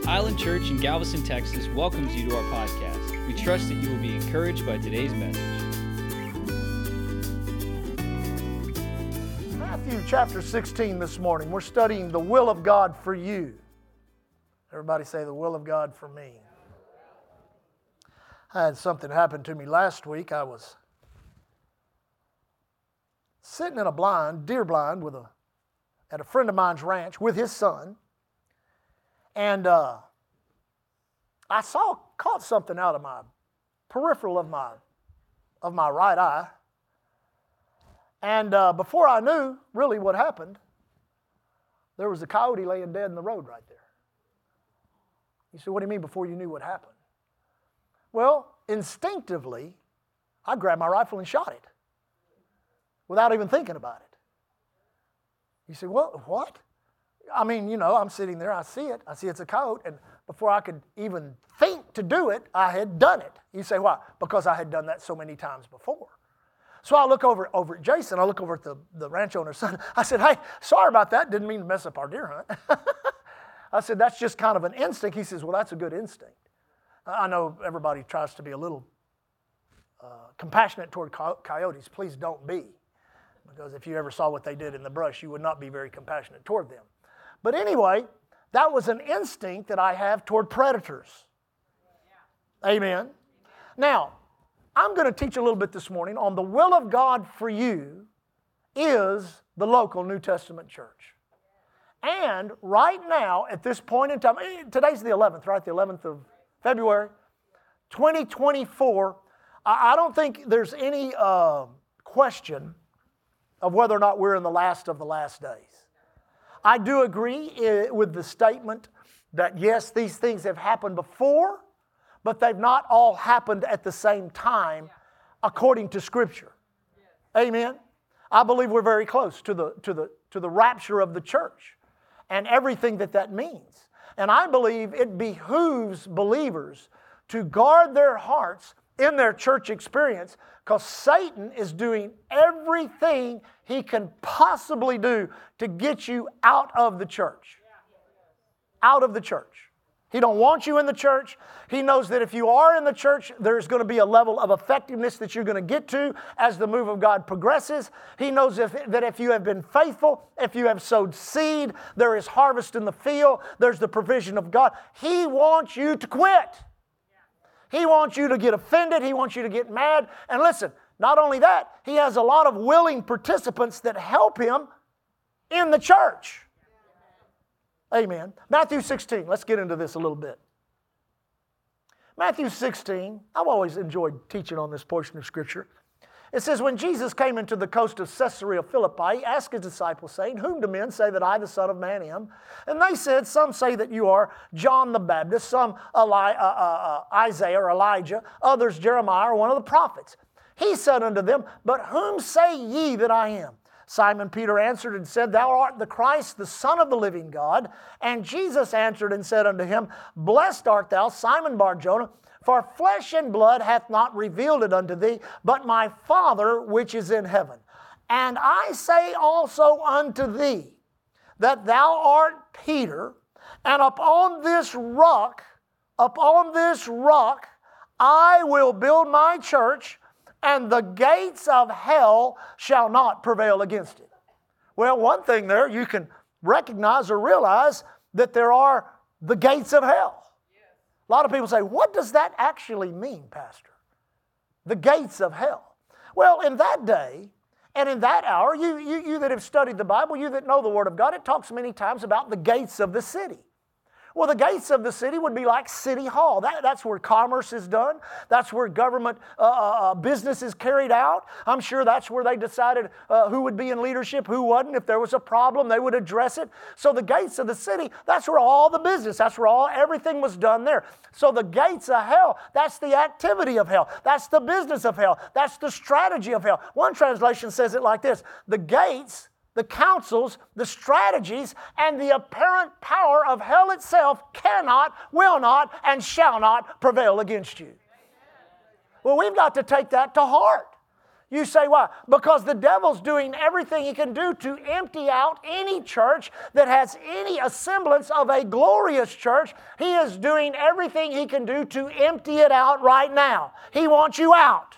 Island Church in Galveston, Texas welcomes you to our podcast. We trust that you will be encouraged by today's message. Matthew chapter 16 this morning. We're studying the will of God for you. Everybody say the will of God for me. I had something happen to me last week. I was sitting in a deer blind at a friend of mine's ranch with his son. And I caught something out of my peripheral of my right eye. And before I knew really what happened, there was a coyote laying dead in the road right there. You say, what do you mean before you knew what happened? Well, instinctively, I grabbed my rifle and shot it without even thinking about it. You say, well, what? I mean, I'm sitting there, I see it's a coyote, and before I could even think to do it, I had done it. You say, why? Because I had done that so many times before. So I look over at Jason, I look over at the ranch owner's son. I said, hey, sorry about that, didn't mean to mess up our deer hunt. I said, that's just kind of an instinct. He says, well, that's a good instinct. I know everybody tries to be a little compassionate toward coyotes. Please don't be. Because if you ever saw what they did in the brush, you would not be very compassionate toward them. But anyway, that was an instinct that I have toward predators. Amen. Now, I'm going to teach a little bit this morning on the will of God for you is the local New Testament church. And right now, at this point in time, today's the 11th, right? The 11th of February, 2024. I don't think there's any question of whether or not we're in the last of the last days. I do agree with the statement that yes, these things have happened before, but they've not all happened at the same time according to Scripture. Amen. I believe we're very close to the rapture of the church and everything that means. And I believe it behooves believers to guard their hearts in their church experience because Satan is doing everything he can possibly do to get you out of the church. Out of the church. He don't want you in the church. He knows that if you are in the church, there's going to be a level of effectiveness that you're going to get to as the move of God progresses. He knows that if you have been faithful, if you have sowed seed, there is harvest in the field, there's the provision of God. He wants you to quit. He wants you to get offended. He wants you to get mad. And listen, not only that, he has a lot of willing participants that help him in the church. Amen. Matthew 16. Let's get into this a little bit. Matthew 16. I've always enjoyed teaching on this portion of Scripture. It says, when Jesus came into the coast of Caesarea Philippi, he asked his disciples, saying, whom do men say that I, the Son of Man, am? And they said, some say that you are John the Baptist, some Isaiah or Elijah, others Jeremiah or one of the prophets. He said unto them, but whom say ye that I am? Simon Peter answered and said, thou art the Christ, the Son of the living God. And Jesus answered and said unto him, blessed art thou, Simon Bar-Jonah, for flesh and blood hath not revealed it unto thee, but my Father which is in heaven. And I say also unto thee, that thou art Peter, and upon this rock, I will build my church, and the gates of hell shall not prevail against it. Well, one thing there, you can recognize or realize that there are the gates of hell. A lot of people say, what does that actually mean, Pastor? The gates of hell. Well, in that day and in that hour, you that have studied the Bible, you that know the Word of God, it talks many times about the gates of the city. Well, the gates of the city would be like City Hall. That's where commerce is done. That's where government business is carried out. I'm sure that's where they decided who would be in leadership, who wouldn't. If there was a problem, they would address it. So the gates of the city, that's where all the business, that's where everything was done there. So the gates of hell, that's the activity of hell. That's the business of hell. That's the strategy of hell. One translation says it like this: the gates, the counsels, the strategies, and the apparent power of hell itself cannot, will not, and shall not prevail against you. Well, we've got to take that to heart. You say, why? Because the devil's doing everything he can do to empty out any church that has any semblance of a glorious church. He is doing everything he can do to empty it out right now. He wants you out.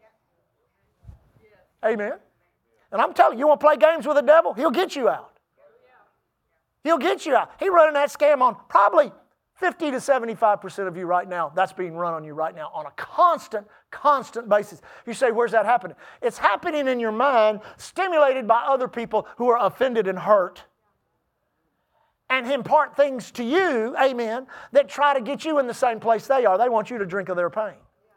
Amen. And I'm telling you, you want to play games with the devil? He'll get you out. He'll get you out. He's running that scam on probably 50 to 75% of you right now. That's being run on you right now on a constant basis. You say, where's that happening? It's happening in your mind, stimulated by other people who are offended and hurt, and impart things to you, amen, that try to get you in the same place they are. They want you to drink of their pain.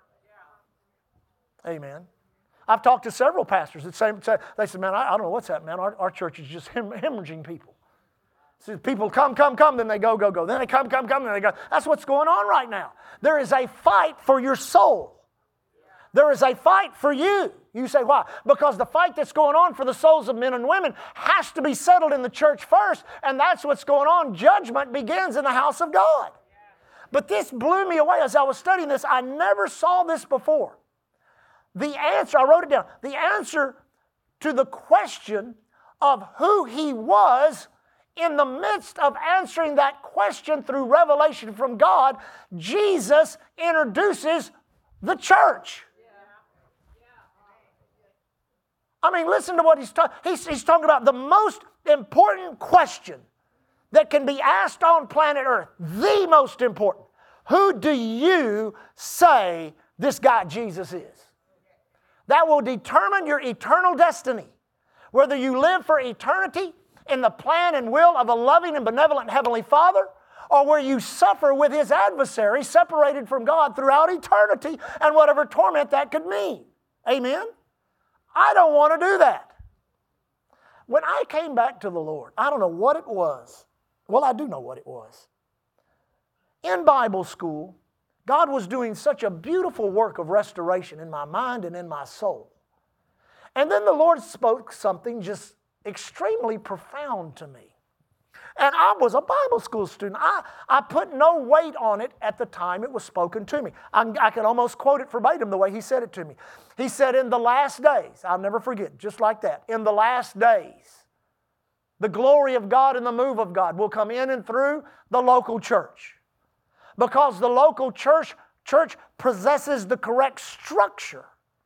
Amen. I've talked to several pastors that say, they said, man, I don't know what's happening, man. Our church is just hemorrhaging people. So people come, then they go. Then they come, then they go. That's what's going on right now. There is a fight for your soul. There is a fight for you. You say, why? Because the fight that's going on for the souls of men and women has to be settled in the church first, and that's what's going on. Judgment begins in the house of God. But this blew me away as I was studying this. I never saw this before. The answer, I wrote it down, the answer to the question of who He was, in the midst of answering that question through revelation from God, Jesus introduces the church. I mean, listen to what he's talking. He's talking about the most important question that can be asked on planet Earth. The most important. Who do you say this guy Jesus is? That will determine your eternal destiny. Whether you live for eternity in the plan and will of a loving and benevolent Heavenly Father, or where you suffer with His adversary, separated from God throughout eternity, and whatever torment that could mean. Amen? I don't want to do that. When I came back to the Lord, I don't know what it was. Well, I do know what it was. In Bible school, God was doing such a beautiful work of restoration in my mind and in my soul. And then the Lord spoke something just extremely profound to me. And I was a Bible school student. I put no weight on it at the time it was spoken to me. I can almost quote it verbatim the way He said it to me. He said, in the last days, I'll never forget, just like that, in the last days, the glory of God and the move of God will come in and through the local church. Because the local church possesses the correct structure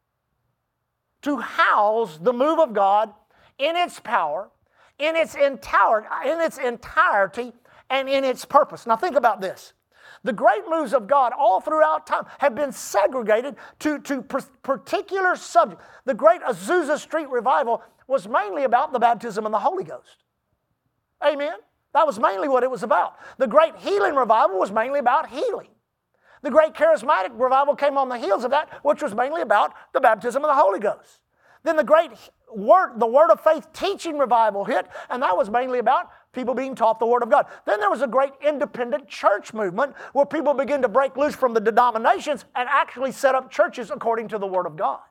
to house the move of God in its power, in its entirety, and in its purpose. Now think about this. The great moves of God all throughout time have been segregated to particular subjects. The great Azusa Street revival was mainly about the baptism in the Holy Ghost. Amen? That was mainly what it was about. The great healing revival was mainly about healing. The great charismatic revival came on the heels of that, which was mainly about the baptism of the Holy Ghost. Then the great the Word of Faith teaching revival hit, and that was mainly about people being taught the Word of God. Then there was a great independent church movement where people began to break loose from the denominations and actually set up churches according to the Word of God.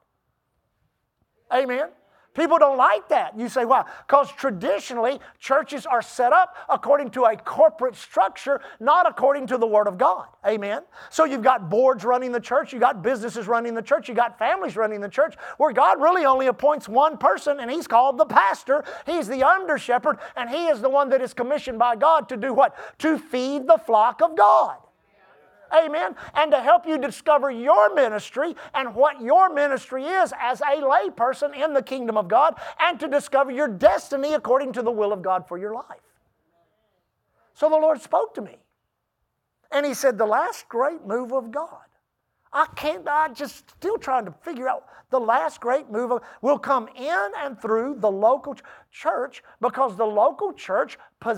Amen? People don't like that. You say, why? Because traditionally, churches are set up according to a corporate structure, not according to the Word of God. Amen? So you've got boards running the church, you've got businesses running the church, you've got families running the church, where God really only appoints one person, and He's called the pastor. He's the under shepherd, and he is the one that is commissioned by God to do what? To feed the flock of God. Amen. And to help you discover your ministry and what your ministry is as a lay person in the kingdom of God, and to discover your destiny according to the will of God for your life. So the Lord spoke to me. And He said, the last great move of God. I'm just still trying to figure out the last great move will come in and through the local church, because the local church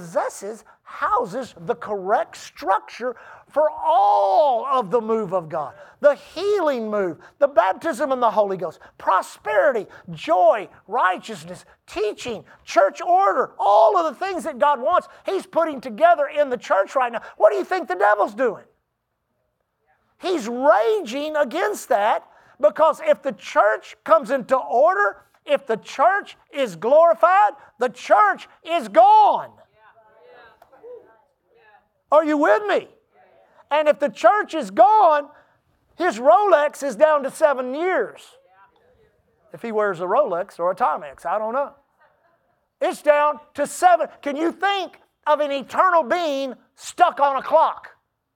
houses the correct structure for all of the move of God. The healing move, the baptism in the Holy Ghost, prosperity, joy, righteousness, teaching, church order, all of the things that God wants, He's putting together in the church right now. What do you think the devil's doing? He's raging against that, because if the church comes into order, if the church is glorified, the church is gone. Are you with me? And if the church is gone, his Rolex is down to 7 years. if he wears a Rolex or a Timex. I don't know. It's down to 7. Can you think of an eternal being stuck on a clock?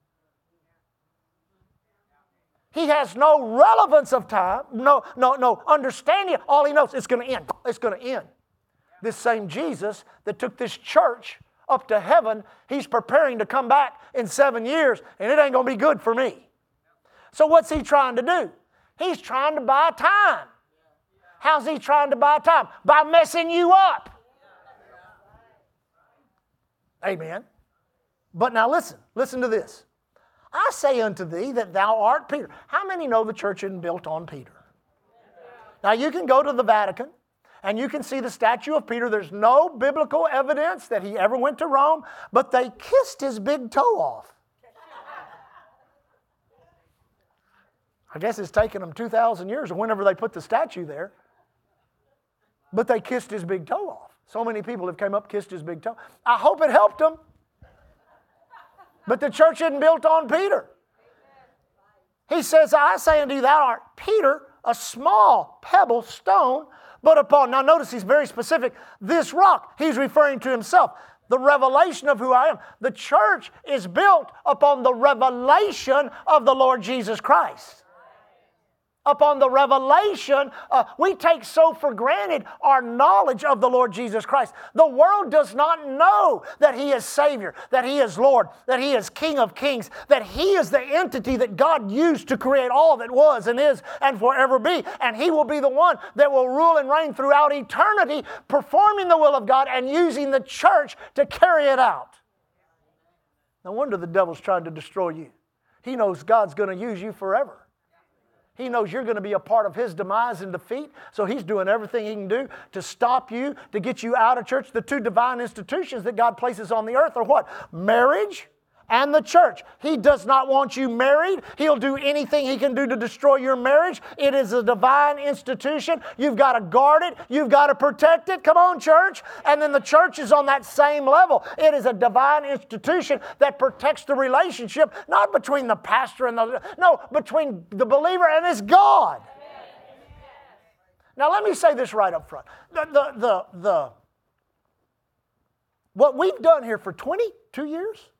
He has no relevance of time, no understanding. All he knows, it's going to end. It's going to end. This same Jesus that took this church up to heaven, he's preparing to come back in 7 years, and it ain't going to be good for me. So what's he trying to do? He's trying to buy time. How's he trying to buy time? By messing you up. Amen. But now listen to this. I say unto thee that thou art Peter. How many know the church isn't built on Peter? Now you can go to the Vatican and you can see the statue of Peter. There's no biblical evidence that he ever went to Rome, but they kissed his big toe off. I guess it's taken them 2,000 years or whenever they put the statue there. But they kissed his big toe off. So many people have come up, kissed his big toe. I hope it helped them. But the church isn't built on Peter. He says, I say unto you, thou art Peter, a small pebble stone, but upon, now notice he's very specific, this rock, he's referring to himself, the revelation of who I am. The church is built upon the revelation of the Lord Jesus Christ. Upon the revelation, we take so for granted our knowledge of the Lord Jesus Christ. The world does not know that He is Savior, that He is Lord, that He is King of Kings, that He is the entity that God used to create all that was and is and forever be. And He will be the one that will rule and reign throughout eternity, performing the will of God and using the church to carry it out. No wonder the devil's trying to destroy you. He knows God's going to use you forever. He knows you're going to be a part of His demise and defeat, so He's doing everything He can do to stop you, to get you out of church. The two divine institutions that God places on the earth are what? Marriage and the church. He does not want you married. He'll do anything He can do to destroy your marriage. It is a divine institution. You've got to guard it. You've got to protect it. Come on, church. And then the church is on that same level. It is a divine institution that protects the relationship, not between the pastor and between the believer and his God. Now let me say this right up front. What we've done here for 22 years,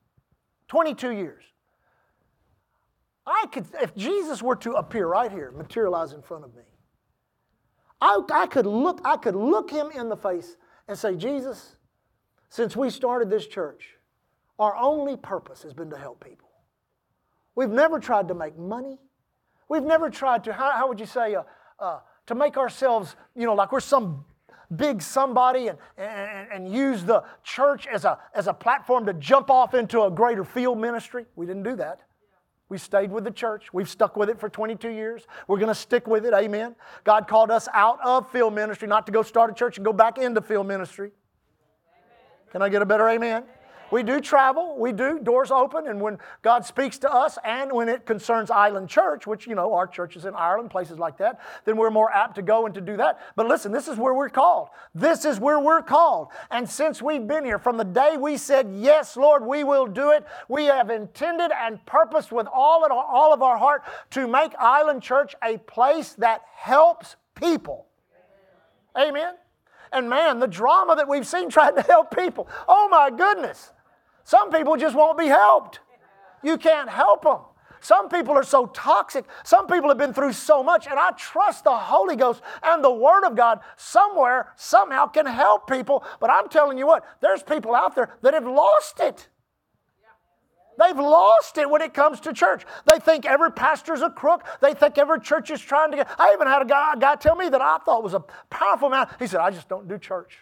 if Jesus were to appear right here, materialize in front of me, I could look Him in the face and say, Jesus, since we started this church, our only purpose has been to help people. We've never tried to make money. We've never tried to, how would you say, to make ourselves, like we're some big somebody and use the church as a platform to jump off into a greater field ministry. We didn't do that. We stayed with the church. We've stuck with it for 22 years. We're going to stick with it. Amen. God called us out of field ministry, not to go start a church and go back into field ministry. Can I get a better amen? We do travel, we do, doors open, and when God speaks to us and when it concerns Island Church, which, our church is in Ireland, places like that, then we're more apt to go and to do that. But listen, this is where we're called. This is where we're called. And since we've been here, from the day we said, yes, Lord, we will do it, we have intended and purposed with all of our heart to make Island Church a place that helps people. Amen? And man, the drama that we've seen trying to help people, oh my goodness. Some people just won't be helped. You can't help them. Some people are so toxic. Some people have been through so much. And I trust the Holy Ghost and the Word of God somewhere, somehow can help people. But I'm telling you what, there's people out there that have lost it. They've lost it when it comes to church. They think every pastor's a crook. They think every church is trying to get... I even had a guy tell me that I thought was a powerful man. He said, I just don't do church.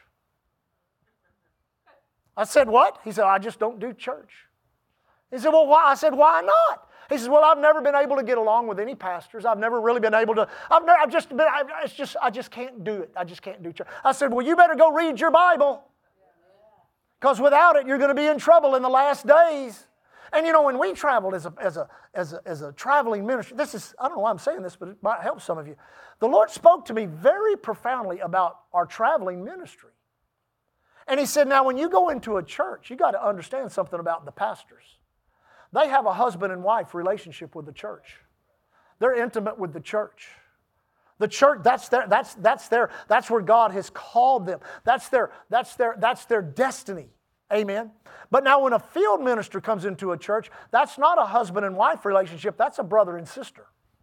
I said, what? He said, I just don't do church. He said, well, why? I said, why not? He says, well, I've never been able to get along with any pastors. I've never really been able to... I just can't do it. I just can't do church. I said, well, you better go read your Bible. Because without it, you're going to be in trouble in the last days. And when we traveled as a traveling ministry, I don't know why I'm saying this, but it might help some of you. The Lord spoke to me very profoundly about our traveling ministry. And He said, now when you go into a church, you got to understand something about the pastors. They have a husband and wife relationship with the church. They're intimate with the church. The church, that's where God has called them. That's their destiny. Amen. But now when a field minister comes into a church, that's not a husband and wife relationship, that's a brother and sister.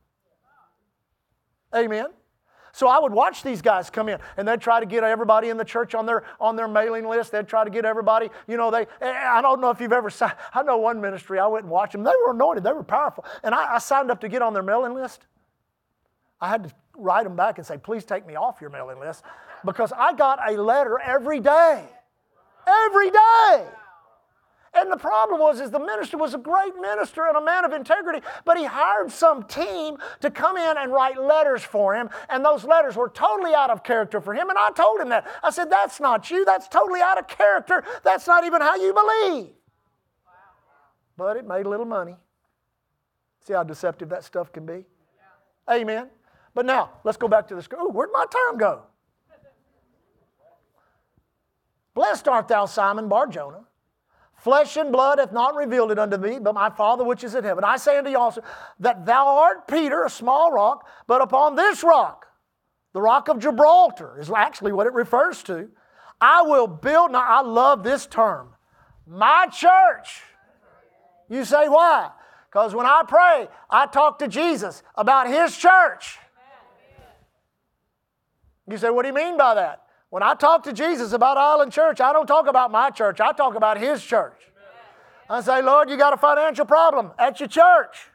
Amen. So I would watch these guys come in, and they'd try to get everybody in the church on their mailing list. They'd try to get everybody, I don't know if you've ever signed. I know one ministry, I went and watched them. They were anointed, they were powerful. And I signed up to get on their mailing list. I had to write them back and say, please take me off your mailing list, because I got a letter every day. Every day. And the problem is the minister was a great minister and a man of integrity, but he hired some team to come in and write letters for him, and those letters were totally out of character for him, and I told him that. I said, that's not you. That's totally out of character. That's not even how you believe. But it made a little money. See how deceptive that stuff can be? Amen. But now, let's go back to the scripture. Ooh, where'd my time go? Blessed art thou, Simon Bar-Jonah. Flesh and blood hath not revealed it unto thee, but my Father which is in heaven. I say unto you also, that thou art Peter, a small rock, but upon this rock, the rock of Gibraltar is actually what it refers to, I will build, now I love this term, my church. You say, why? Because when I pray, I talk to Jesus about His church. You say, what do you mean by that? When I talk to Jesus about Island Church, I don't talk about my church. I talk about His church. I say, Lord, you got a financial problem at your church.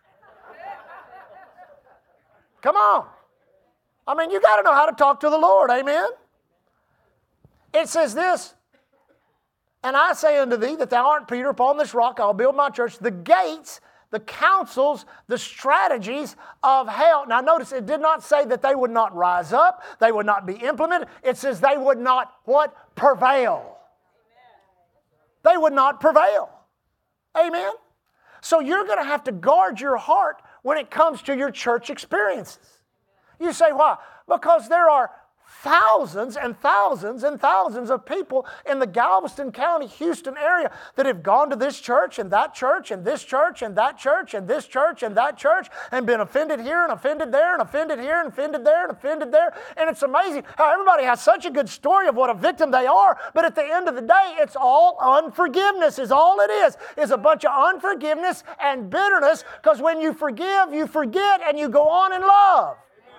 Come on. I mean, you got to know how to talk to the Lord. Amen? It says this, and I say unto thee that thou art Peter, upon this rock I'll build my church. The gates, the counsels, the strategies of hell. Now notice it did not say that they would not rise up, they would not be implemented. It says they would not what? Prevail. They would not prevail. Amen? So you're going to have to guard your heart when it comes to your church experiences. You say, why? Because there are thousands and thousands and thousands of people in the Galveston County, Houston area that have gone to this church and that church and this church and that church and this church and that church and been offended here and offended there and offended here and offended there and offended there. And it's amazing how everybody has such a good story of what a victim they are, but at the end of the day, it's all unforgiveness is all it is a bunch of unforgiveness and bitterness, because when you forgive, you forget and you go on in love.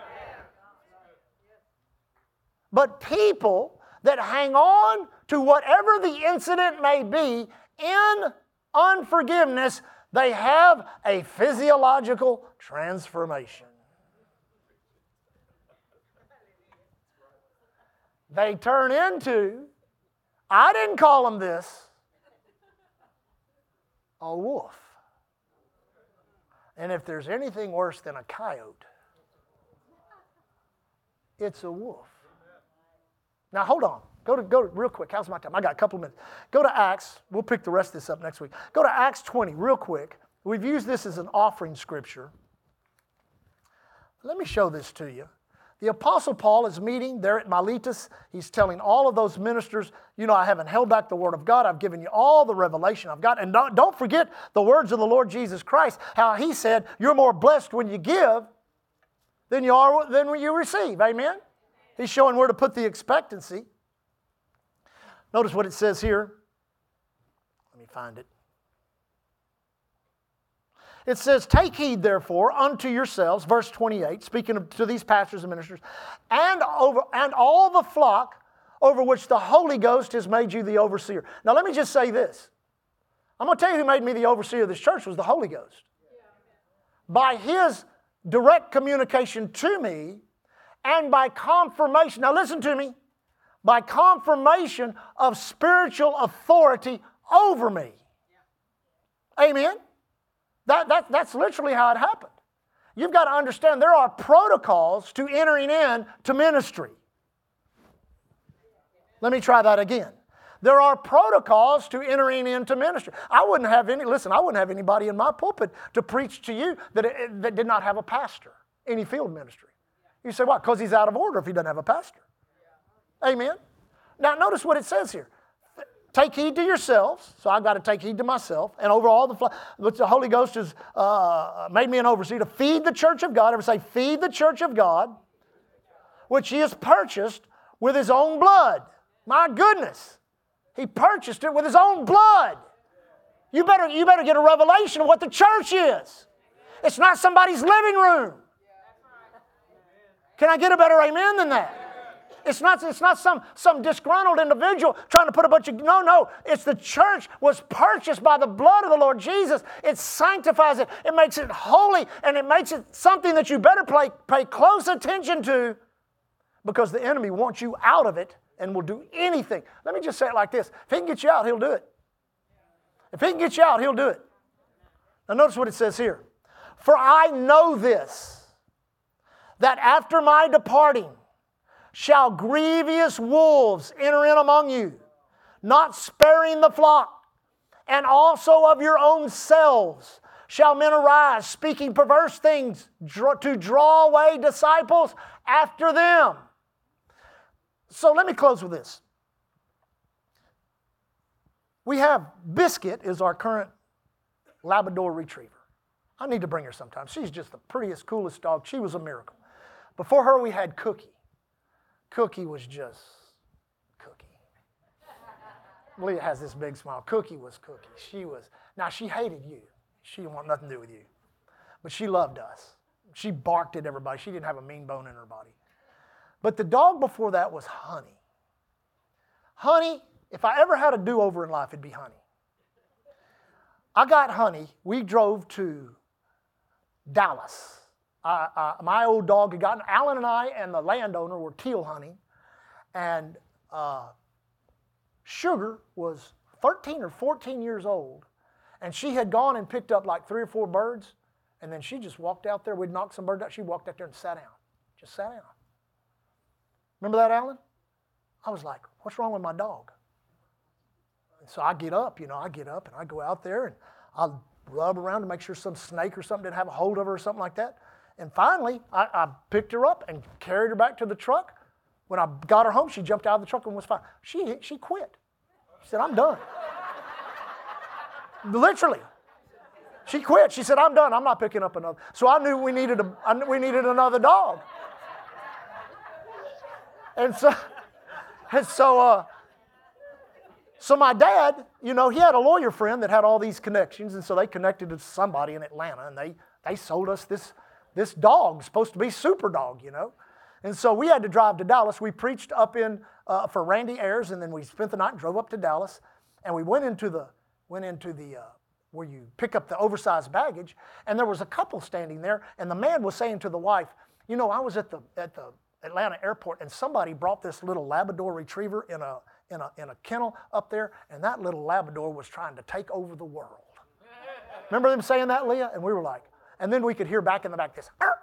But people that hang on to whatever the incident may be in unforgiveness, they have a physiological transformation. They turn into, I didn't call them this, a wolf. And if there's anything worse than a coyote, it's a wolf. Now, hold on. Go to real quick. How's my time? I got a couple of minutes. Go to Acts. We'll pick the rest of this up next week. Go to Acts 20 real quick. We've used this as an offering scripture. Let me show this to you. The Apostle Paul is meeting there at Miletus. He's telling all of those ministers, I haven't held back the Word of God. I've given you all the revelation I've got. And don't forget the words of the Lord Jesus Christ, how He said, you're more blessed when you give than you are when you receive. Amen? He's showing where to put the expectancy. Notice what it says here. Let me find it. It says, take heed therefore unto yourselves, verse 28, speaking to these pastors and ministers, and all the flock over which the Holy Ghost has made you the overseer. Now let me just say this. I'm going to tell you who made me the overseer of this church was the Holy Ghost. By His direct communication to me, and by confirmation, now listen to me, by confirmation of spiritual authority over me. Amen? That's literally how it happened. You've got to understand there are protocols to entering into ministry. Let me try that again. There are protocols to entering into ministry. I wouldn't have anybody in my pulpit to preach to you that did not have a pastor, any field ministry. You say, why? Because he's out of order if he doesn't have a pastor. Amen? Now, notice what it says here. Take heed to yourselves. So I've got to take heed to myself. And over all which the Holy Ghost has made me an overseer to feed the church of God. Ever say, feed the church of God. which He has purchased with His own blood. My goodness. He purchased it with His own blood. You better get a revelation of what the church is. It's not somebody's living room. Can I get a better amen than that? It's not some disgruntled individual trying to put a bunch of... No. It's the church was purchased by the blood of the Lord Jesus. It sanctifies it. It makes it holy. And it makes it something that you better pay close attention to, because the enemy wants you out of it and will do anything. Let me just say it like this. If he can get you out, he'll do it. If he can get you out, he'll do it. Now notice what it says here. For I know this, that after my departing shall grievous wolves enter in among you, not sparing the flock, and also of your own selves shall men arise, speaking perverse things to draw away disciples after them. So let me close with this. We have Biscuit is our current Labrador Retriever. I need to bring her sometime. She's just the prettiest, coolest dog. She was a miracle. Before her, we had Cookie. Cookie was just Cookie. Leah has this big smile. Cookie was Cookie. Now she hated you. She didn't want nothing to do with you. But she loved us. She barked at everybody. She didn't have a mean bone in her body. But the dog before that was Honey. Honey, if I ever had a do-over in life, it'd be Honey. I got Honey. We drove to Dallas. My old dog had gotten, Alan and I and the landowner were teal hunting, and Sugar was 13 or 14 years old, and she had gone and picked up like 3 or 4 birds, and then she just walked out there. We'd knocked some birds out. She walked out there and sat down. Just sat down. Remember that, Alan? I was like, what's wrong with my dog? And so I get up and I go out there and I'll rub around to make sure some snake or something didn't have a hold of her or something like that. And finally, I picked her up and carried her back to the truck. When I got her home, she jumped out of the truck and was fine. She quit. She said, I'm done. Literally. She quit. She said, I'm done. I'm not picking up another. So I knew we needed another dog. So my dad, he had a lawyer friend that had all these connections, and so they connected to somebody in Atlanta, and they sold us this dog, supposed to be super dog, And so we had to drive to Dallas. We preached up in for Randy Ayers, and then we spent the night and drove up to Dallas, and we went into the where you pick up the oversized baggage, and there was a couple standing there, and the man was saying to the wife, I was at the Atlanta airport, and somebody brought this little Labrador Retriever in a kennel up there, and that little Labrador was trying to take over the world. Remember them saying that, Leah? And we were like, and then we could hear back in the back this, I'm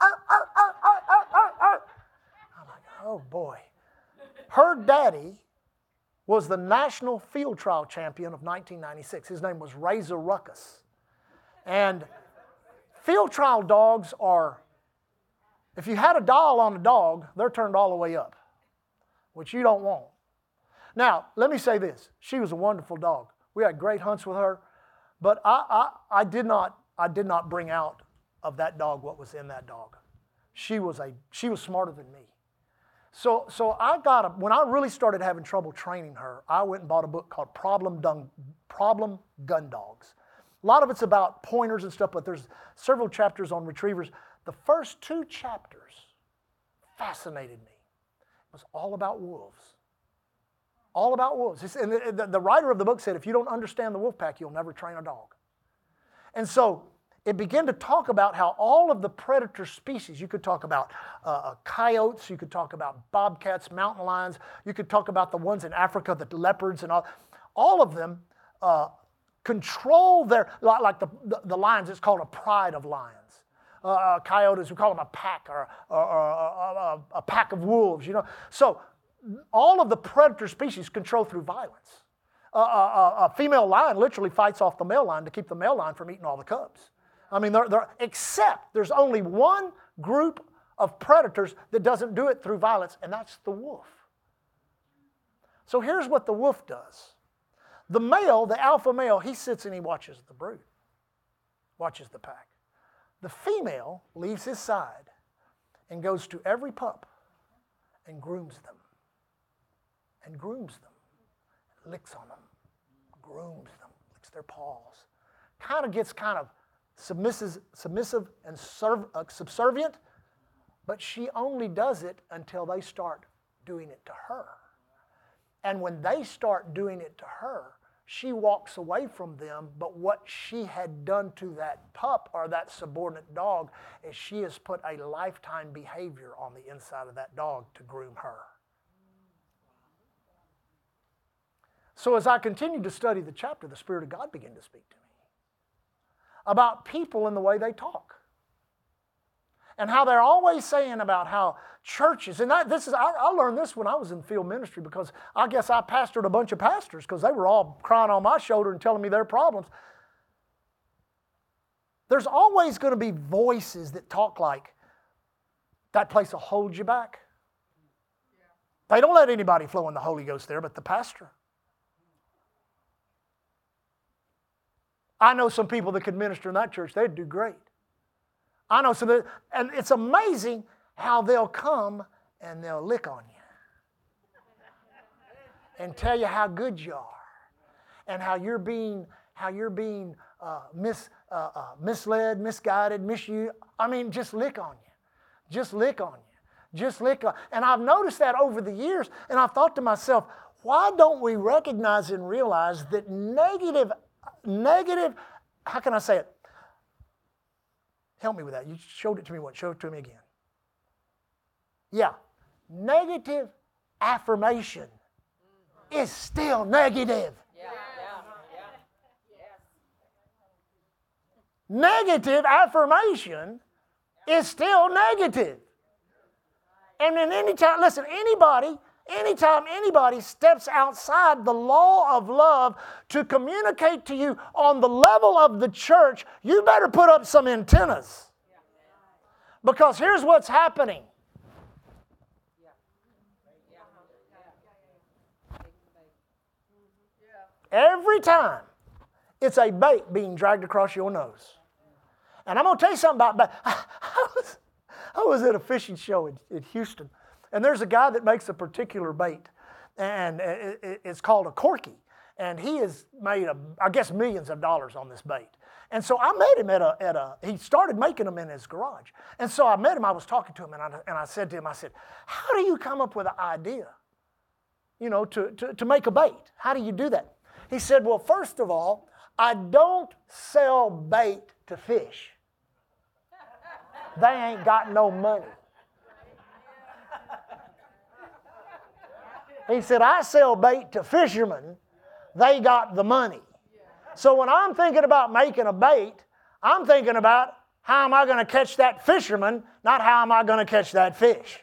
like, oh boy. Her daddy was the national field trial champion of 1996. His name was Razor Ruckus. And field trial dogs are, if you had a dial on a dog, they're turned all the way up, which you don't want. Now, let me say this. She was a wonderful dog. We had great hunts with her, but I did not bring out of that dog what was in that dog. She was smarter than me. So when I really started having trouble training her, I went and bought a book called Problem Gun Dogs. A lot of it's about pointers and stuff, but there's several chapters on retrievers. The first 2 chapters fascinated me. It was all about wolves. All about wolves. And the writer of the book said, if you don't understand the wolf pack, you'll never train a dog. And so it began to talk about how all of the predator species, you could talk about coyotes, you could talk about bobcats, mountain lions, you could talk about the ones in Africa, the leopards and all of them control their, like the lions, it's called a pride of lions. Coyotes, we call them a pack or a pack of wolves, So all of the predator species control through violence. A female lion literally fights off the male lion to keep the male lion from eating all the cubs. I mean, except there's only one group of predators that doesn't do it through violence, and that's the wolf. So here's what the wolf does. The male, the alpha male, he sits and he watches the brood, watches the pack. The female leaves his side and goes to every pup and grooms them. And grooms them. Licks on them. Grooms them. Licks their paws. Gets submissive and subservient, but she only does it until they start doing it to her. And when they start doing it to her, she walks away from them, but what she had done to that pup or that subordinate dog is she has put a lifetime behavior on the inside of that dog to groom her. So as I continued to study the chapter, the Spirit of God began to speak to me about people and the way they talk. And how they're always saying about how churches, and I learned this when I was in field ministry, because I guess I pastored a bunch of pastors because they were all crying on my shoulder and telling me their problems. There's always going to be voices that talk like, that place will hold you back. They don't let anybody flow in the Holy Ghost there but the pastor. I know some people that could minister in that church, they'd do great. I know some, and it's amazing how they'll come and they'll lick on you and tell you how good you are and how you're being misled, misguided, misused. I mean, just lick on you. Just lick on you. Just lick on. And I've noticed that over the years, and I've thought to myself, why don't we recognize and realize that negative, how can I say it? Help me with that. You showed it to me once. Show it to me again. Yeah. Negative affirmation is still negative. Negative affirmation is still negative. And then anytime anybody steps outside the law of love to communicate to you on the level of the church, you better put up some antennas. Because here's what's happening. Every time, it's a bait being dragged across your nose. And I'm going to tell you something about bait. I was at a fishing show in Houston. And there's a guy that makes a particular bait, and it's called a corky. And he has made, I guess, millions of dollars on this bait. And so I met him he started making them in his garage. And so I met him, I was talking to him, and I said to him, how do you come up with an idea, to make a bait? How do you do that? He said, well, first of all, I don't sell bait to fish. They ain't got no money. He said, I sell bait to fishermen. They got the money. So when I'm thinking about making a bait, I'm thinking about how am I going to catch that fisherman, not how am I going to catch that fish.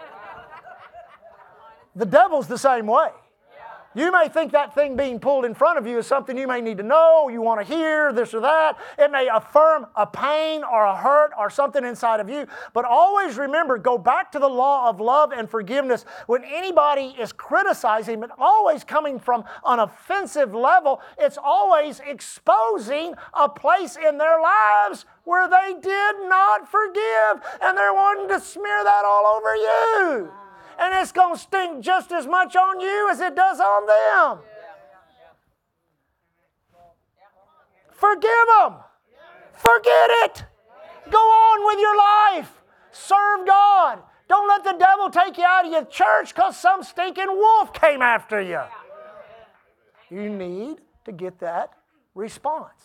The devil's the same way. You may think that thing being pulled in front of you is something you may need to know, you want to hear, this or that. It may affirm a pain or a hurt or something inside of you. But always remember, go back to the law of love and forgiveness. When anybody is criticizing, but always coming from an offensive level, it's always exposing a place in their lives where they did not forgive. And they're wanting to smear that all over you. And it's going to stink just as much on you as it does on them. Forgive them. Forget it. Go on with your life. Serve God. Don't let the devil take you out of your church because some stinking wolf came after you. You need to get that response.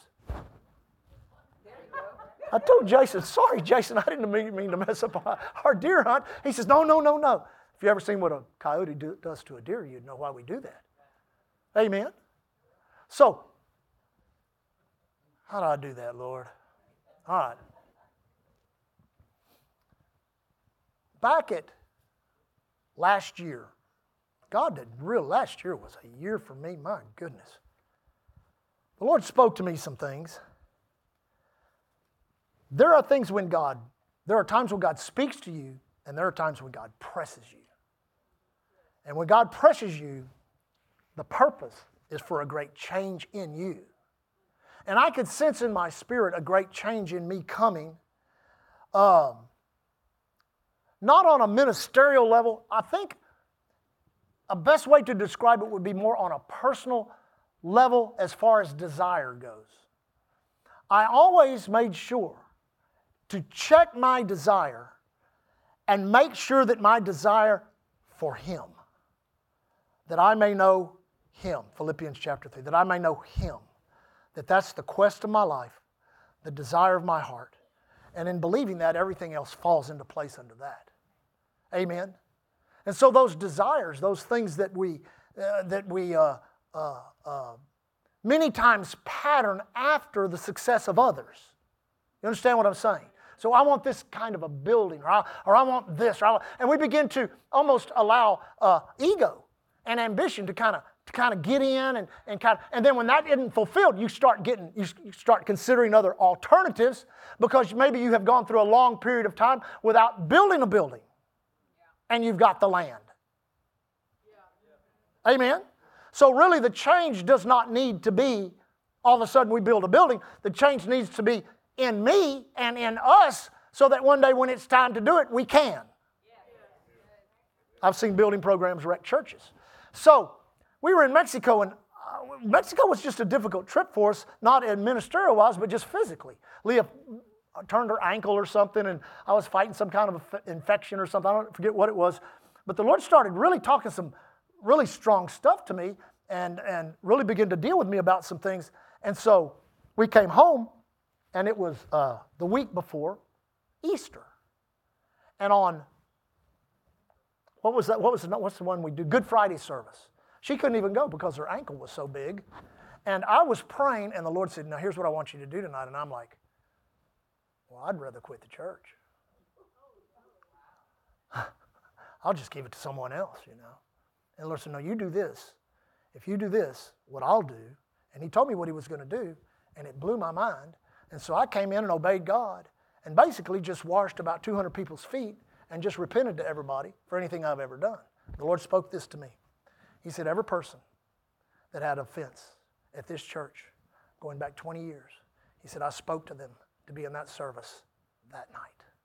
I told Jason, sorry, Jason, I didn't mean to mess up our deer hunt. He says, no. If you ever seen what a coyote does to a deer, you'd know why we do that. Amen? So, how do I do that, Lord? All right. Back at last year, last year was a year for me, my goodness. The Lord spoke to me some things. There are times when God speaks to you, and there are times when God presses you. And when God presses you, the purpose is for a great change in you. And I could sense in my spirit a great change in me coming. not on a ministerial level. I think a best way to describe it would be more on a personal level as far as desire goes. I always made sure to check my desire and make sure that my desire for Him, that I may know Him, Philippians chapter 3, that I may know Him, that's the quest of my life, the desire of my heart. And in believing that, everything else falls into place under that. Amen? And so those desires, those things that we many times pattern after the success of others. You understand what I'm saying? So I want this kind of a building, or I want this, and we begin to almost allow ego and ambition to kind of get in, and then when that isn't fulfilled, you start considering other alternatives, because maybe you have gone through a long period of time without building a building, and you've got the land. Amen? So really the change does not need to be all of a sudden we build a building. The change needs to be in me and in us, so that one day when it's time to do it, we can. I've seen building programs wreck churches. So we were in Mexico, and Mexico was just a difficult trip for us, not in ministerial-wise, but just physically. Leah turned her ankle or something, and I was fighting some kind of infection or something. I don't forget what it was. But the Lord started really talking some really strong stuff to me, and really began to deal with me about some things. And so we came home, and it was the week before Easter. And on, what's the one we do? Good Friday service. She couldn't even go because her ankle was so big. And I was praying, and the Lord said, now here's what I want you to do tonight. And I'm like, well, I'd rather quit the church. I'll just give it to someone else, And the Lord said, no, you do this. If you do this, what I'll do. And He told me what He was going to do, and it blew my mind. And so I came in and obeyed God, and basically just washed about 200 people's feet and just repented to everybody for anything I've ever done. The Lord spoke this to me. He said, every person that had offense at this church going back 20 years, He said, I spoke to them to be in that service that night.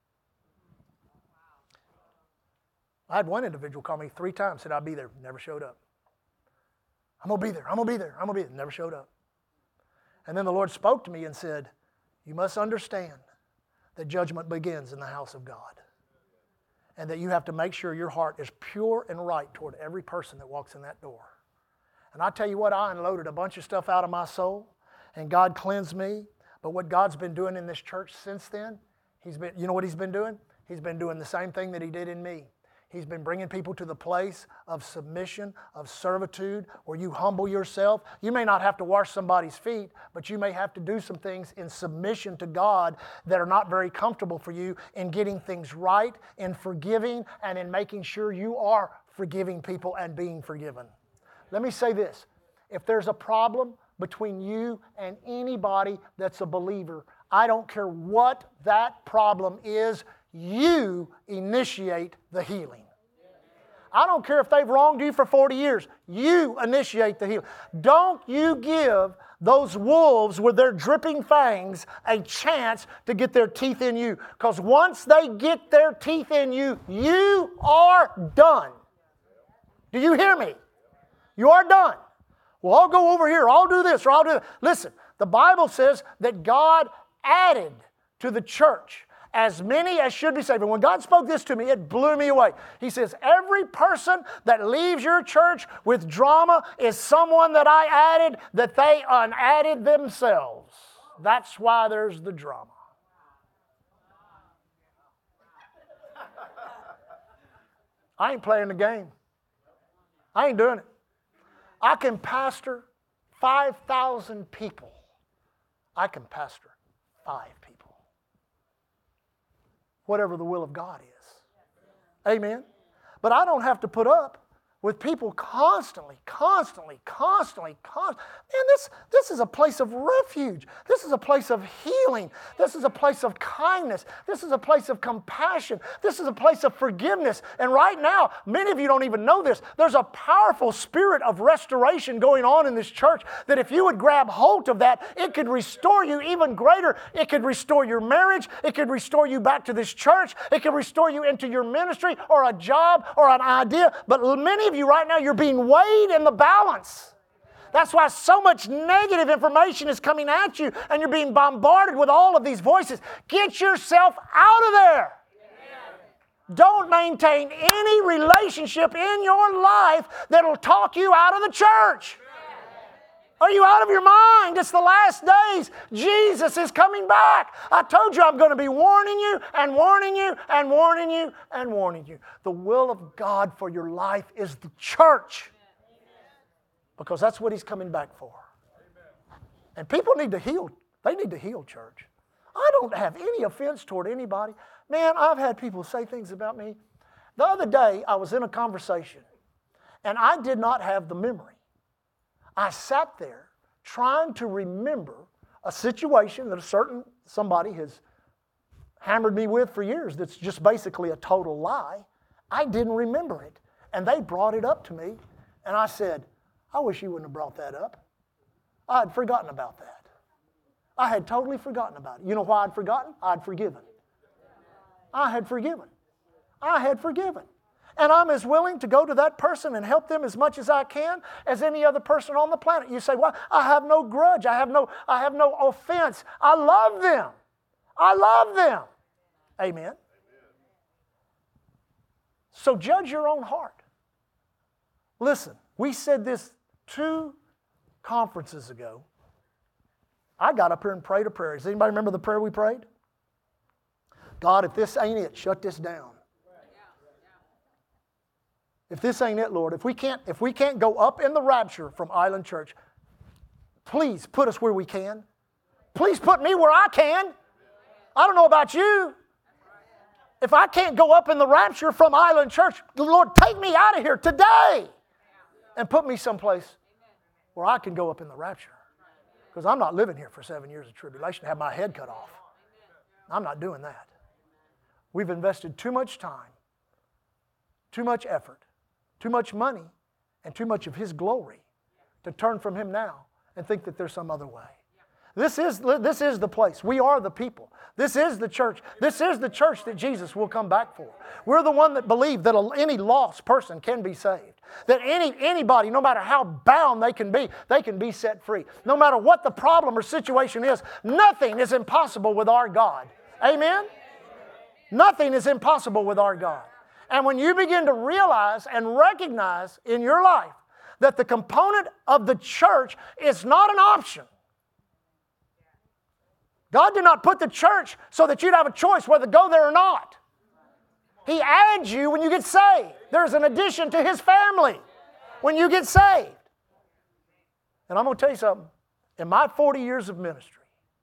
I had one individual call me 3 times, said I'd be there, never showed up. I'm going to be there, I'm going to be there, I'm going to be there, never showed up. And then the Lord spoke to me and said, you must understand that judgment begins in the house of God. And that you have to make sure your heart is pure and right toward every person that walks in that door. And I tell you what, I unloaded a bunch of stuff out of my soul, and God cleansed me. But what God's been doing in this church since then, you know what He's been doing? He's been doing the same thing that He did in me. He's been bringing people to the place of submission, of servitude, where you humble yourself. You may not have to wash somebody's feet, but you may have to do some things in submission to God that are not very comfortable for you, in getting things right, in forgiving, and in making sure you are forgiving people and being forgiven. Let me say this. If there's a problem between you and anybody that's a believer, I don't care what that problem is, you initiate the healing. I don't care if they've wronged you for 40 years. You initiate the healing. Don't you give those wolves with their dripping fangs a chance to get their teeth in you. Because once they get their teeth in you, you are done. Do you hear me? You are done. Well, I'll go over here, I'll do this, or I'll do that. Listen, the Bible says that God added to the church as many as should be saved. And when God spoke this to me, it blew me away. He says, every person that leaves your church with drama is someone that I added, that they unadded themselves. That's why there's the drama. I ain't playing the game. I ain't doing it. I can pastor 5,000 people. I can pastor 5 people. Whatever the will of God is. Amen. But I don't have to put up with people constantly. Man, this is a place of refuge. This is a place of healing. This is a place of kindness. This is a place of compassion. This is a place of forgiveness. And right now, many of you don't even know this. There's a powerful spirit of restoration going on in this church that if you would grab hold of that, it could restore you even greater. It could restore your marriage. It could restore you back to this church. It could restore you into your ministry or a job or an idea. But many of you right now, you're being weighed in the balance. That's why so much negative information is coming at you and you're being bombarded with all of these voices. Get yourself out of there. Don't maintain any relationship in your life that'll talk you out of the church. Are you out of your mind? It's the last days. Jesus is coming back. I told you I'm going to be warning you and warning you and warning you and warning you. The will of God for your life is the church. Because that's what He's coming back for. And people need to heal. They need to heal, church. I don't have any offense toward anybody. Man, I've had people say things about me. The other day, I was in a conversation, and I did not have the memory. I sat there trying to remember a situation that somebody has hammered me with for years that's just basically a total lie. I didn't remember it. And they brought it up to me, and I said, I wish you wouldn't have brought that up. I had forgotten about that. I had totally forgotten about it. You know why I'd forgotten? I'd forgiven. I had forgiven. I had forgiven. And I'm as willing to go to that person and help them as much as I can as any other person on the planet. You say, well, I have no grudge. I have no offense. I love them. I love them. Amen. So judge your own heart. Listen, we said this 2 conferences ago. I got up here and prayed a prayer. Does anybody remember the prayer we prayed? God, if this ain't it, shut this down. If this ain't it, Lord, if we can't go up in the rapture from Island Church, please put us where we can. Please put me where I can. I don't know about you. If I can't go up in the rapture from Island Church, Lord, take me out of here today and put me someplace where I can go up in the rapture. Because I'm not living here for 7 years of tribulation to have my head cut off. I'm not doing that. We've invested too much time, too much effort, too much money, and too much of His glory to turn from Him now and think that there's some other way. This is the place. We are the people. This is the church. This is the church that Jesus will come back for. We're the one that believe that any lost person can be saved. That anybody, no matter how bound they can be set free. No matter what the problem or situation is, nothing is impossible with our God. Amen? Nothing is impossible with our God. And when you begin to realize and recognize in your life that the component of the church is not an option. God did not put the church so that you'd have a choice whether to go there or not. He adds you when you get saved. There's an addition to His family when you get saved. And I'm going to tell you something. In my 40 years of ministry,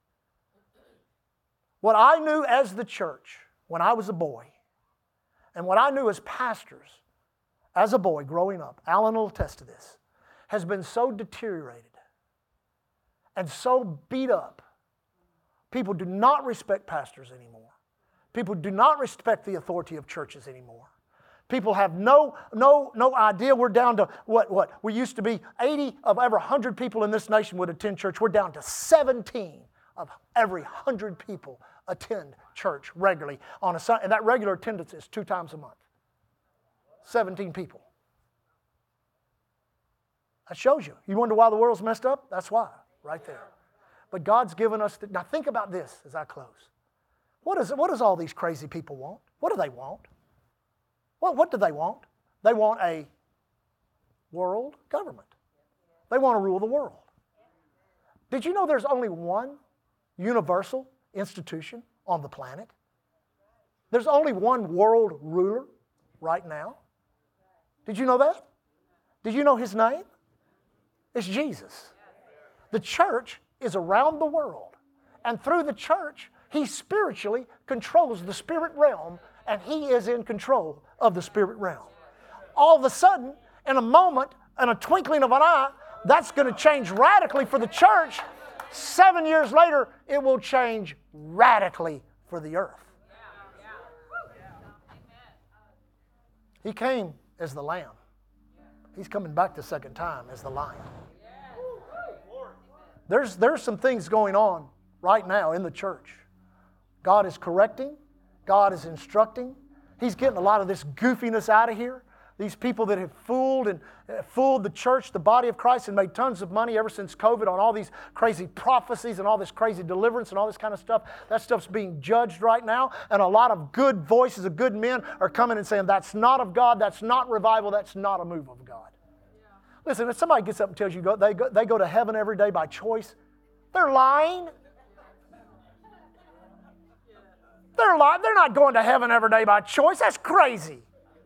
what I knew as the church when I was a boy, and what I knew as pastors as a boy growing up, Alan will attest to this, has been so deteriorated and so beat up. People do not respect pastors anymore. People do not respect the authority of churches anymore. People have no idea. We're down to what? We used to be 80 of every 100 people in this nation would attend church. We're down to 17 of every 100 people attend church regularly on a Sunday. And that regular attendance is 2 times a month. 17 people. That shows you. You wonder why the world's messed up? That's why, right there. But God's given us... Now think about this as I close. What does all these crazy people want? What do they want? Well, what do they want? They want a world government. They want to rule the world. Did you know there's only one universal institution on the planet? There's only one world ruler right now. Did you know that? Did you know His name? It's Jesus. The church is around the world. And through the church, He spiritually controls the spirit realm, and He is in control of the spirit realm. All of a sudden, in a moment, in a twinkling of an eye, that's going to change radically for the church. 7 years later, it will change radically for the earth. He came as the lamb. He's coming back the second time as the lion. There's some things going on right now in the church. God is correcting. God is instructing. He's getting a lot of this goofiness out of here. These people that have fooled the church, the body of Christ, and made tons of money ever since COVID on all these crazy prophecies and all this crazy deliverance and all this kind of stuff. That stuff's being judged right now. And a lot of good voices of good men are coming and saying, that's not of God, that's not revival, that's not a move of God. Yeah. Listen, if somebody gets up and tells you they go to heaven every day by choice, they're lying. They're lying. They're not going to heaven every day by choice. That's crazy.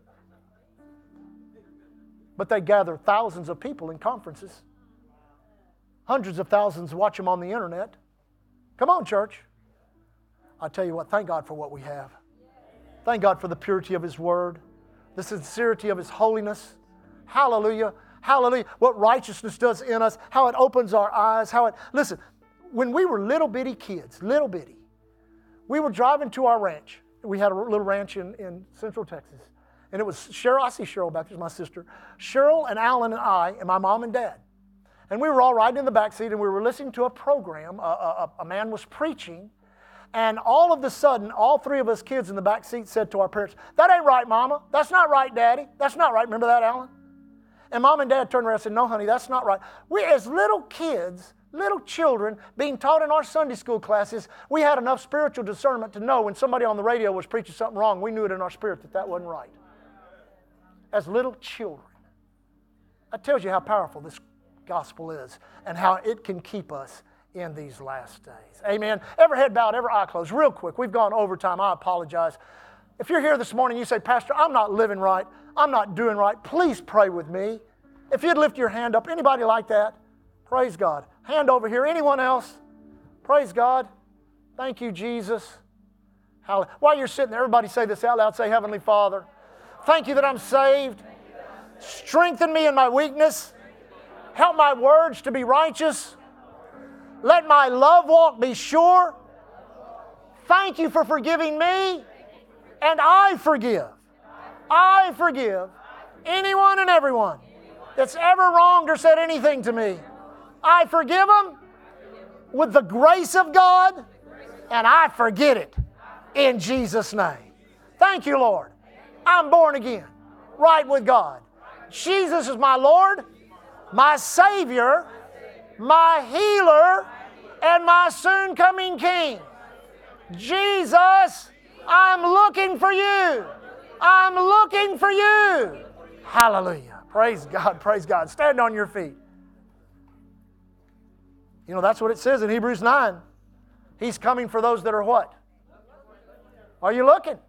But they gather thousands of people in conferences. Hundreds of thousands watch them on the internet. Come on, church. I tell you what, thank God for what we have. Thank God for the purity of His Word, the sincerity of His holiness. Hallelujah. Hallelujah. What righteousness does in us, how it opens our eyes, listen, when we were little bitty kids, we were driving to our ranch. We had a little ranch in Central Texas. And it was Cheryl, I see Cheryl back there's my sister. Cheryl and Alan and I and my mom and dad. And we were all riding in the back seat and we were listening to a program. A man was preaching. And all of a sudden, all three of us kids in the back seat said to our parents, "That ain't right, Mama. That's not right, Daddy. That's not right." Remember that, Alan? And Mom and Dad turned around and said, "No, honey, that's not right." We as little kids, little children, being taught in our Sunday school classes, we had enough spiritual discernment to know when somebody on the radio was preaching something wrong, we knew it in our spirit that wasn't right. As little children. That tells you how powerful this gospel is and how it can keep us in these last days. Amen. Every head bowed, every eye closed. Real quick, we've gone over time. I apologize. If you're here this morning, you say, "Pastor, I'm not living right. I'm not doing right." Please pray with me. If you'd lift your hand up. Anybody like that? Praise God. Hand over here. Anyone else? Praise God. Thank you, Jesus. While you're sitting there, everybody say this out loud. Say, "Heavenly Father, thank you that I'm saved. Strengthen me in my weakness. Help my words to be righteous. Let my love walk be sure. Thank you for forgiving me. And I forgive anyone and everyone that's ever wronged or said anything to me. I forgive them with the grace of God, and I forget it in Jesus' name. Thank you, Lord. I'm born again, right with God. Jesus is my Lord, my Savior, my healer, and my soon-coming King. Jesus, I'm looking for you. I'm looking for you." Hallelujah. Praise God, praise God. Stand on your feet. You know, that's what it says in Hebrews 9. He's coming for those that are what? Are you looking?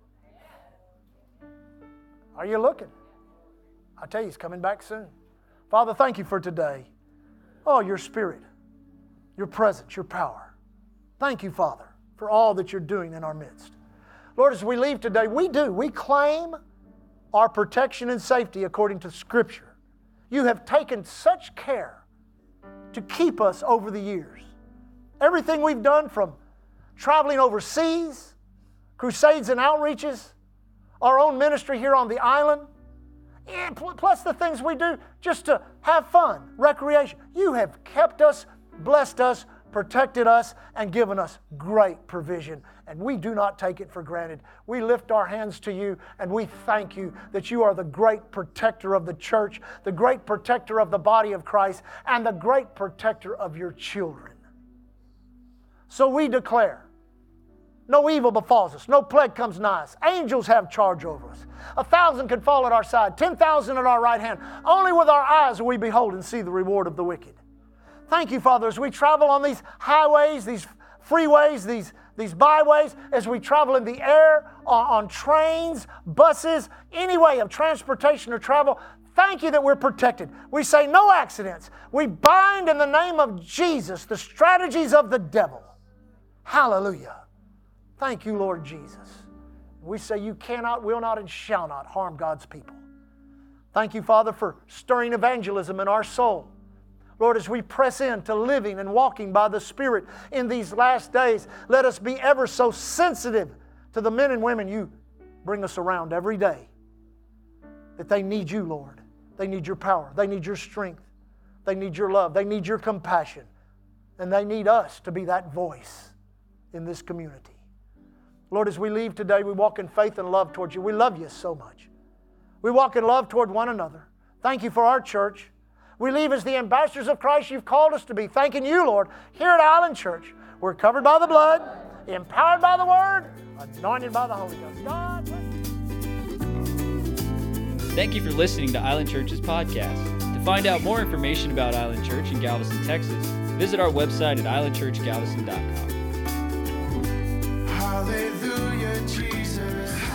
Are you looking? I tell you, He's coming back soon. Father, thank you for today. Oh, your Spirit, your presence, your power. Thank you, Father, for all that you're doing in our midst. Lord, as we leave today, we claim our protection and safety according to Scripture. You have taken such care to keep us over the years. Everything we've done from traveling overseas, crusades and outreaches, our own ministry here on the island, and plus the things we do just to have fun, recreation. You have kept us, blessed us, protected us, and given us great provision. And we do not take it for granted. We lift our hands to you and we thank you that you are the great protector of the church, the great protector of the body of Christ, and the great protector of your children. So we declare, no evil befalls us, no plague comes nigh us. Angels have charge over us. 1,000 can fall at our side, 10,000 at our right hand. Only with our eyes will we behold and see the reward of the wicked. Thank you, Father, as we travel on these highways, these freeways, these byways, as we travel in the air, on trains, buses, any way of transportation or travel. Thank you that we're protected. We say no accidents. We bind in the name of Jesus the strategies of the devil. Hallelujah. Thank you, Lord Jesus. We say you cannot, will not, and shall not harm God's people. Thank you, Father, for stirring evangelism in our soul. Lord, as we press into living and walking by the Spirit in these last days, let us be ever so sensitive to the men and women you bring us around every day. That they need you, Lord. They need your power. They need your strength. They need your love. They need your compassion. And they need us to be that voice in this community. Lord, as we leave today, we walk in faith and love towards you. We love you so much. We walk in love toward one another. Thank you for our church. We leave as the ambassadors of Christ you've called us to be. Thanking you, Lord, here at Island Church. We're covered by the blood, empowered by the Word, anointed by the Holy Ghost. God bless you. Thank you for listening to Island Church's podcast. To find out more information about Island Church in Galveston, Texas, visit our website at islandchurchgalveston.com. Hallelujah, Jesus.